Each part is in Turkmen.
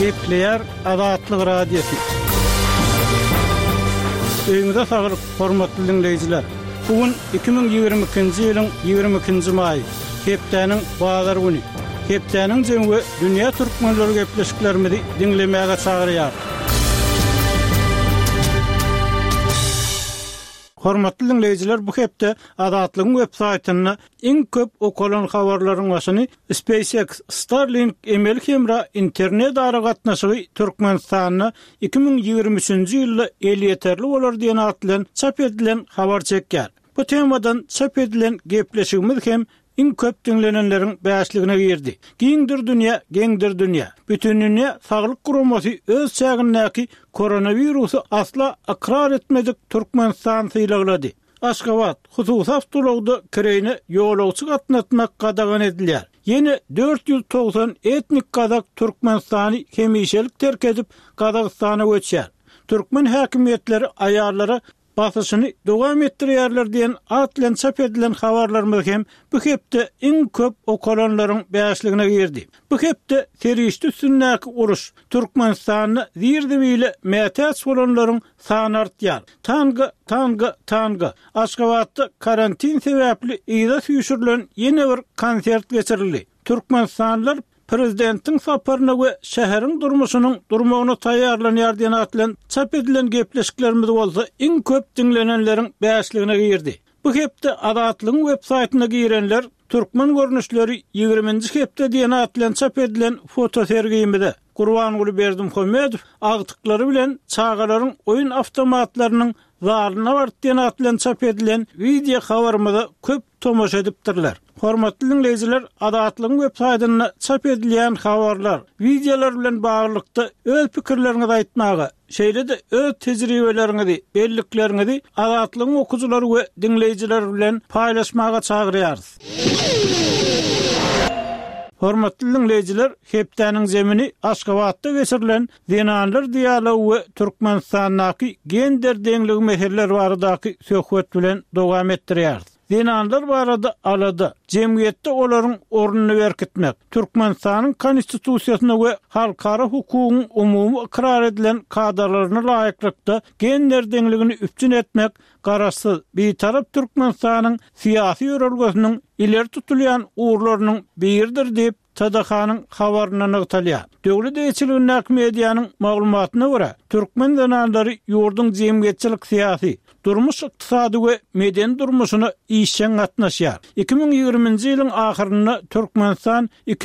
Nükleer Azatlyk Radiosu. Öňüňizde saglyk, hormatly dinleýijiler. Bugün 2022-nji ýylyň 22-nji maýy, hepdeniň bazar güni. Hepdeniň jemgy dünýä türkmenleri gepleşiklerimizi dinlemäge çagyrýar. Hormatly dinleýijiler, bu hepde Azatlygyň web-saýtyny iň köp okulan habarlaryň başyny SpaceX Starlink emel hemra internet ara gatnaşygy Türkmenistanyny 2023-nji ýylda el ýeterli bolar diýen atlan çap edilen habar çekýär. Bu temadan çap edilen gepleşigimiz hem iň köp dinlenenleriň bäşligine girdi. Geňdir dünýä. Bütün dünýä saglyk guramasy öz çägindäki koronavirusy asla akrar etmedik Türkmenistan sylaglady. Aşgabat hususy awtologda kireyni ýolagçy gatnatmak gadagan edilýär. Yeni 490 etnik Kazak Türkmenistany hemişelik terk edip Kazakstana göçýär. Türkmen häkimetleri aýarlary basyşyny dowam etdirýärler diýen atlan çap edilen habarlarymyz hem bu hepde iň köp okulanlaryň bäşligine girdi. Bu hepde terişli üstündäki uruş Türkmenistanyny zirdibiyle mätäç bolanlaryň sany artýar. Tanga. Aşgabatda karantin sebäpli ýyla süýşürilen ýene bir konsert geçirildi. Türkmenistanlylar Prezidentin saparyna we şäheriň durmagyna taýýarlanýar diýen atlan çap edilen gepleşiklerimiz bolsa iň köp dinlenenleriň bäşligine girdi. Bu hepde Azatlygyň web-saýtyna girenler Türkmen görnüşleri 20-nji hepde diýen atlan çap edilen foto sergimizde Gurbanguly Berdimuhammedow agtyklary bilen çağalaryň oýun awtomatlarynyň zaryna bart diýen atlan çap edilen video habarymyza köp tomoşa edipdirler. Hormatly dinleýijiler, Azatlygyň web-saýtyna çap edilen habarlar, videolar bilen baglykda öz pikirleriňizi aýtmagy, şeýle-de öz tejribeleriňizi, belliklerinizi Azatlygyň okuwçylary we dinleýijiler bilen paýlaşmaga çagyrýarys. Hormatly dinleýijiler, hepdeniň zemini Aşgabatda geçirilen dinanlar dialogu we Türkmenistanyň gender deňligi meselleri baradaky söhbet bilen dowam etdirýär. Dinanlar barada alada jemgyýetde olaryň ornuny berkitmek, Türkmenistanyň konstitusiýasyna we halkara hukugyň umumy ikrar edilen kadralaryny laýyklykda gender deňligini üpçün etmek garaşsyz betarap Türkmenistanyň syýasy ýörelgesiniň ileri tutulýan uğurlarynyň biridir diýip Tadakanyň habaryna nagtalýar. Döwlet eýçiliginiň mediýanyň maglumatyna görä, Türkmen dinanlary ýurdun jemgyýetçilik syýasy, durmuş ykdysady we meden durmuşyna işen gatnaşýar. 2020-nji ýylyň ahyryna Türkmenistan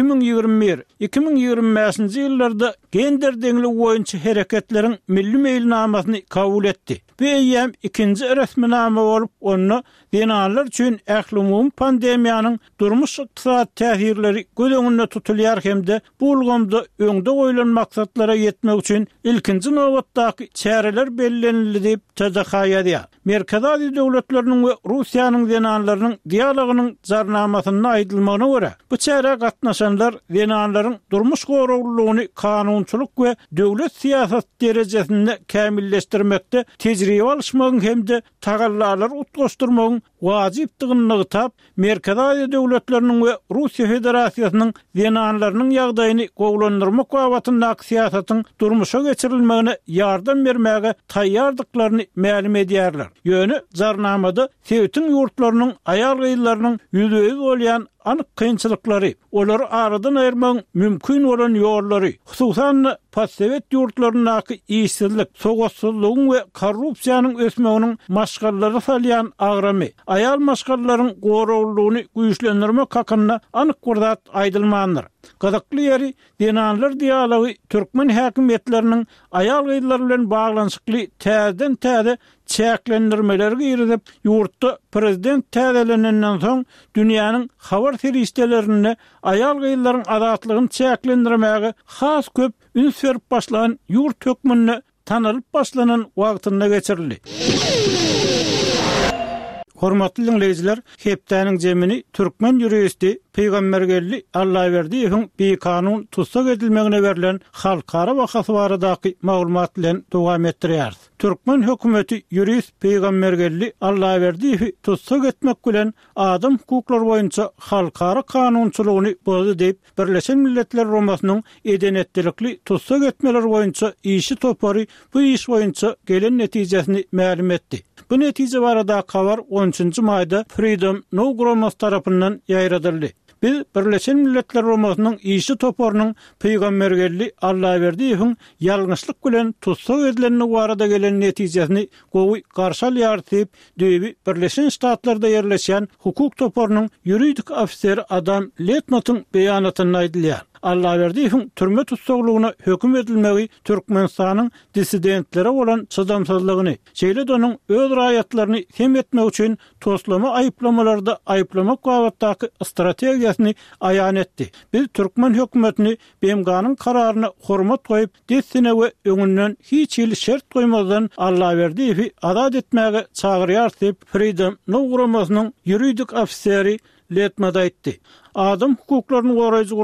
2021-2025-nji ýyllarda gender deňligi boýunça hereketleriň milli meýilnamasyny kabul etdi. Bu ýem ikinji resminama bolup, onu dinanlar üçin ähli pandemiýanyň durmuş ykdysady täsirleri göz öňünde tutulýar hemde bu ulgamda öňde goýulan maksatlara ýetmek üçin ilkinji nowatdaky çäreler bellenildi diýip tadakaýady. Merkezi Aziýa döwletleriniň we Russiýanyň dinanlarynyň dialogynyň jarnamasyna aýdylmagyna görä, bu çäre gatnaşanlar dinanlaryň durmuş goruglygyny kanunçylyk we döwlet siýasat derejesinde kämilleşdirmekde tejribe alşmagyň hemde tagallarlar utgaşdyrmagyň wajypdygyny ýytap, Merkezi Aziýa döwletleriniň we Russiýa Federasiýasynyň dinanlarynyň ýagdaýyny gowlandyrmak wagtyndaky siýasatyň durmuşa geçirilmegine ýardam bermäge taýýardyklaryny ma'lum edýärler. Ýöne jarnamada Sewitiň ýurtlarynyň aýal gyýlarynyň ýüzüňiz bolýan anyk kynçylyklary, olary aradan aýyrmagyň mümkin bolan ýollary, hususan Postsovet ýurtlarynyň işsizlik, sogatsızlygyň we korrupsiýanyň ösmeginiň maşgallary salýan agramy, aýal maşgallaryň goruglygyny güýçlendirmek hakyna anyk gurdat aýdylmandyr. Gazakly ýeri dinanlar dialogu Türkmen häkimetleriniň aýal gyýlary bilen baglanyşykly täze çäklendirmeleri giridip, ýurtda prezident täzelenenden soň dünýäniň habar serişdelerini aýal gyýlaryň azatlygyny çäklendirmäge has köp üns berip başlanan ýurt hökmüne tanalyp başlanan wagtynda geçirildi. Hormatly dinleyijiler, hepdäniň jemini türkmen ýuristi Peýgambergelli Allahyberdiýewiň bir kanun tutsak edilmegine berilen halkara wakasy baradaky maglumat bilen dowam etdirýär. Türkmen hökümeti ýurist Peýgambergelli Allahyberdiýewi tutsak etmek bilen adam hukuklary boýunça halkara kanunçylygyny bozdy diýip Birleşen Milletler Romasynyň edenetlikli tutsak etmeler boýunça işi topary bu iş boýunça gelen netijesini ma'lum etdi. Bu netije barada habar 13-nji maýda Freedom No Gromas tarapyndan ýaýradyldy. Biz Birleşen Milletler Romasynyň işi toparynyň Peýgambergelli Allahyberdiýewiň ýalňyşlyk bilen tutsak edilenine barada gelen netijesini gowy garşy alýar diýip Birleşen Ştatlarda ýerleşen hukuk toparynyň ýuridik ofiseri Adam Letnotyň beýanatyny aýdylýar. Allahyberdiýewiň türme tutsaklygyna höküm edilmegi Türkmenistanyň disidentlere bolan çydamsızlygyny, şeýle de onuň öz raýatlaryny hem etmek üçin toslama aýplamalarda aýplamak wagtdaky strategiýasyny aýan etdi. Biz Türkmen hökümetini BMG'nyň kararyna hormat goýup, desine we öňünden hiç ýyl şert goýmazdan Allahyberdiýewi azat etmäge çagyrýar diýip Freedom No Gromasynyň ýuridik ofiseri Letmada aýtdy. Adam hukuklaryny goraýjy